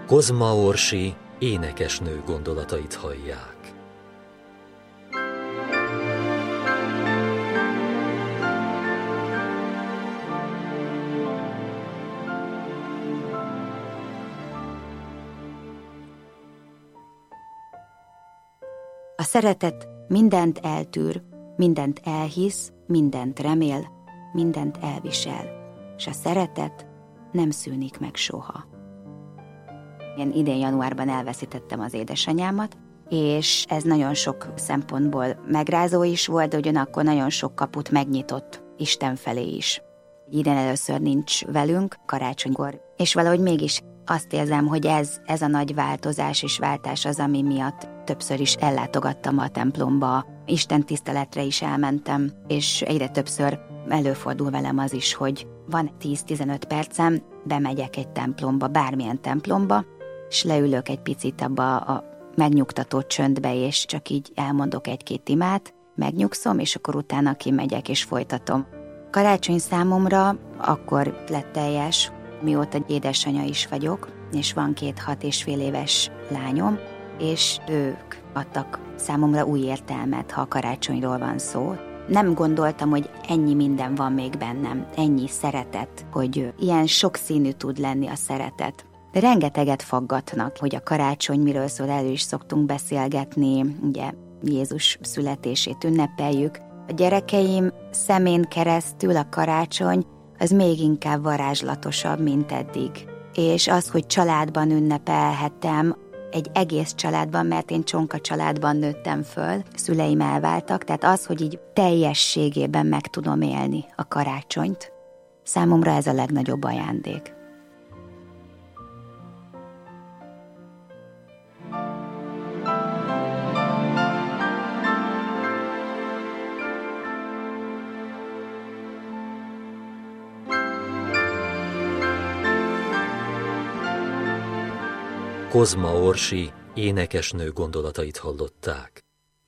Kozma Orsi énekesnő gondolatait hallják. A szeretet mindent eltűr, mindent elhisz, mindent remél, mindent elvisel, és a szeretet nem szűnik meg soha. Én idén januárban elveszítettem az édesanyámat, és ez nagyon sok szempontból megrázó is volt, de ugyanakkor nagyon sok kaput megnyitott Isten felé is. Idén először nincs velünk karácsonykor, és valahogy mégis azt érzem, hogy ez a nagy változás és váltás az, ami miatt többször is ellátogattam a templomba, Isten tiszteletre is elmentem, és egyre többször előfordul velem az is, hogy van 10-15 percem, bemegyek egy templomba, bármilyen templomba, és leülök egy picit abba a megnyugtató csöndbe, és csak így elmondok egy-két imát, megnyugszom, és akkor utána kimegyek és folytatom. Karácsony számomra akkor lett teljes, mióta édesanya is vagyok, és van 2 6,5 éves lányom, és ők adtak számomra új értelmet, ha a karácsonyról van szó. Nem gondoltam, hogy ennyi minden van még bennem, ennyi szeretet, hogy ilyen sokszínű tud lenni a szeretet. De rengeteget faggatnak, hogy a karácsony miről szól, elő is szoktunk beszélgetni, ugye Jézus születését ünnepeljük. A gyerekeim szemén keresztül a karácsony az még inkább varázslatosabb, mint eddig. És az, hogy családban ünnepelhettem, egy egész családban, mert én csonka családban nőttem föl, szüleim elváltak, tehát az, hogy így teljességében meg tudom élni a karácsonyt, számomra ez a legnagyobb ajándék. Kozma Orsi énekesnő gondolatait hallották.